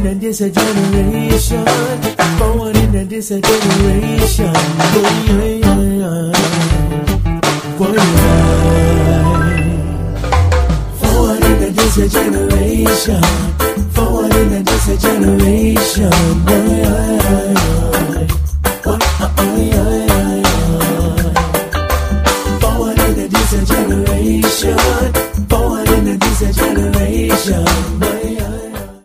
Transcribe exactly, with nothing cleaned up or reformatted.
Forwarding and this a generation. Forwarding and this a generation. Boy, yeah, yeah, yeah. Boy, yeah. Forwarding and this a generation. Forwarding and this a generation. Boy, yeah, yeah, yeah.